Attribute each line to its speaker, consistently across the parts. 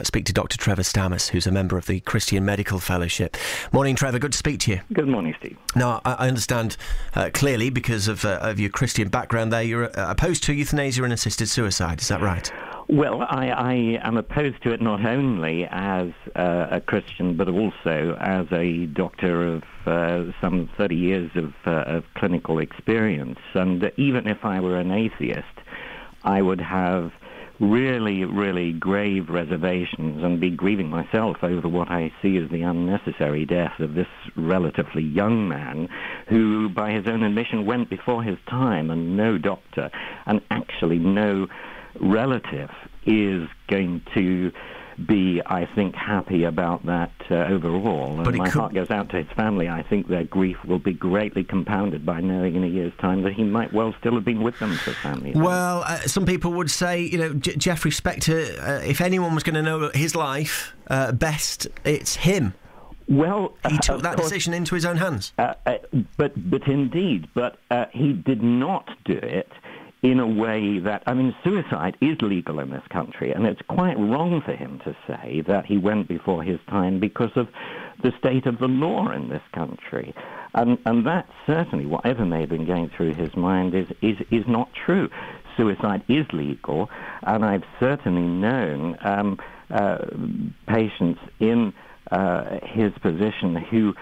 Speaker 1: Speak to Dr. Trevor Stammes, who's a member of the Christian Medical Fellowship. Morning, Trevor. Good to speak to you.
Speaker 2: Good morning, Steve.
Speaker 1: Now, I understand clearly, because of your Christian background there, you're opposed to euthanasia and assisted suicide. Is that right?
Speaker 2: Well, I am opposed to it not only as a Christian, but also as a doctor of some 30 years of clinical experience. And even if I were an atheist, I would have really, really grave reservations and be grieving myself over what I see as the unnecessary death of this relatively young man who, by his own admission, went before his time, and no doctor and actually no relative is going to be, I think, happy about that overall. And my heart goes out to his family. I think their grief will be greatly compounded by knowing in a year's time that he might well still have been with them for family.
Speaker 1: Well, some people would say, Jeffrey Spector, if anyone was going to know his life best, it's him.
Speaker 2: Well,
Speaker 1: he took that decision into his own hands.
Speaker 2: But indeed, he did not do it in a way that, suicide is legal in this country, and it's quite wrong for him to say that he went before his time because of the state of the law in this country. And that certainly, whatever may have been going through his mind, is not true. Suicide is legal, and I've certainly known patients in his position who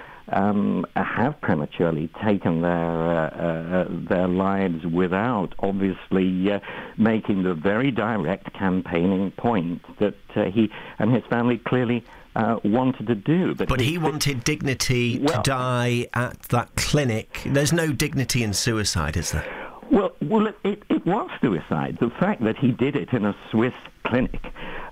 Speaker 2: have prematurely taken their lives without obviously making the very direct campaigning point that he and his family clearly wanted to do.
Speaker 1: But he wanted dignity to die at that clinic. There's no dignity in suicide, is there?
Speaker 2: Well, it was suicide. The fact that he did it in a Swiss clinic,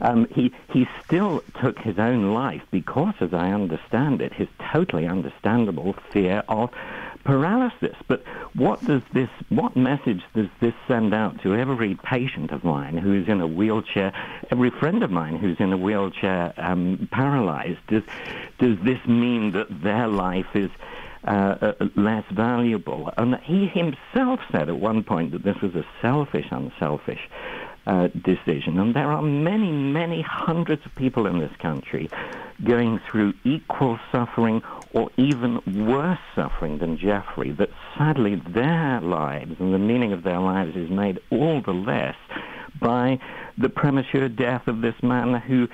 Speaker 2: he still took his own life because, as I understand it, his totally understandable fear of paralysis. But what message does this send out to every patient of mine who's in a wheelchair, every friend of mine who's in a wheelchair paralyzed? Does this mean that their life is less valuable? And he himself said at one point that this was a unselfish decision. And there are many, many hundreds of people in this country going through equal suffering or even worse suffering than Jeffrey, that sadly their lives and the meaning of their lives is made all the less by the premature death of this man who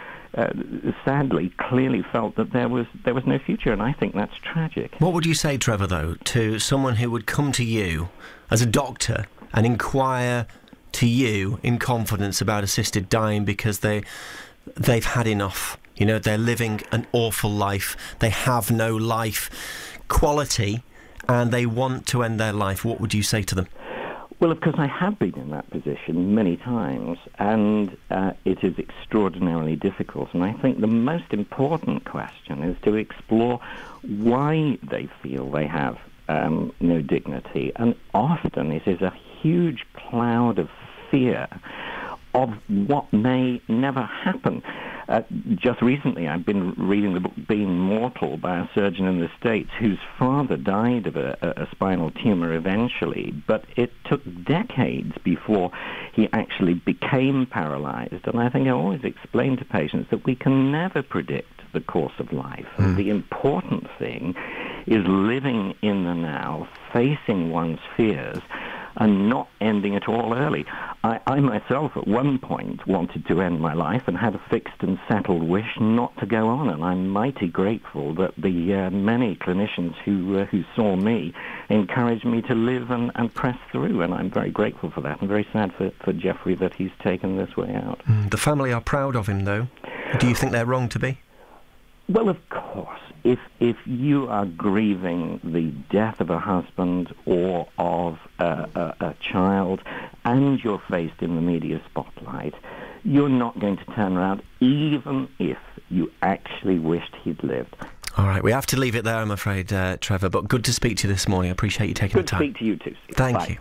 Speaker 2: sadly clearly felt that there was no future, and I think that's tragic.
Speaker 1: What would you say, Trevor, though, to someone who would come to you as a doctor and inquire to you in confidence about assisted dying because they've had enough? They're living an awful life. They have no life quality, and they want to end their life. What would you say to them?
Speaker 2: Well, of course, I have been in that position many times, and it is extraordinarily difficult. And I think the most important question is to explore why they feel they have no dignity. And often it is a huge cloud of fear of what may never happen. Just recently, I've been reading the book Being Mortal by a surgeon in the States whose father died of a spinal tumor eventually, but it took decades before he actually became paralyzed. And I think I always explain to patients that we can never predict the course of life. And the important thing is living in the now, facing one's fears, and not ending it all early. I myself at one point wanted to end my life and had a fixed and settled wish not to go on, and I'm mighty grateful that the many clinicians who saw me encouraged me to live and press through, and I'm very grateful for that. I'm very sad for Jeffrey that he's taken this way out.
Speaker 1: The family are proud of him, though. Do you think they're wrong to be?
Speaker 2: Well, of course. If you are grieving the death of a husband or of a child and you're faced in the media spotlight, you're not going to turn around even if you actually wished he'd lived.
Speaker 1: All right, we have to leave it there, I'm afraid, Trevor, but good to speak to you this morning. I appreciate you taking the time.
Speaker 2: Good to speak to you too, Steve.
Speaker 1: Thank
Speaker 2: Bye.
Speaker 1: you.